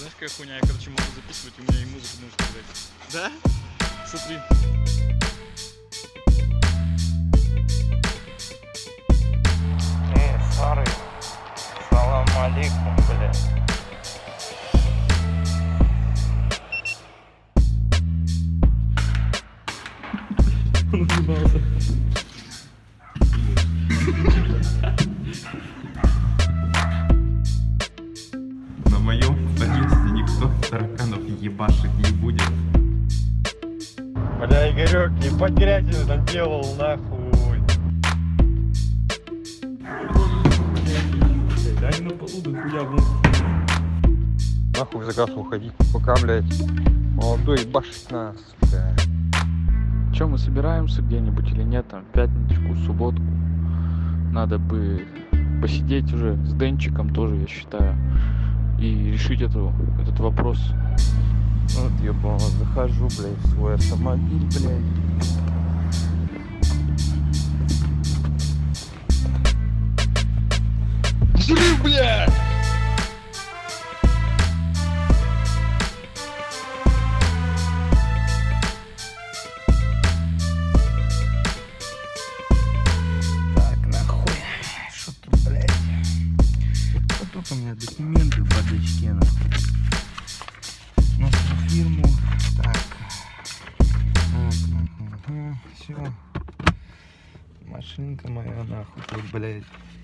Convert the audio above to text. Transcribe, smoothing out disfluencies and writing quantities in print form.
Знаешь, какая хуйня? Я, короче, могу записывать, у меня и музыку может играть. Да? Смотри. Сары, салам алейкум, блядь. Он улыбался. На моем подъезде никто тараканов ебашить не будет. Бля, Игорек, ебать грязь там делал, нахуй. Да они на полу дохуя вон. Нахуй в заказ уходить, пока, блядь, молодой ебашит нас, бля. Че, мы собираемся где-нибудь или нет? Там, в пятничку, субботку. Надо бы посидеть уже с Денчиком тоже, я считаю. И решить этот вопрос. Вот ебало, захожу, блядь, в свой автомобиль, блядь. Взрыв, блядь! Так, нахуй. Что тут, блядь? Вот тут у меня документы в бардачке, нахуй. Нашу фирму. Так. Так, все. Машинка моя, нахуй, тут, блядь.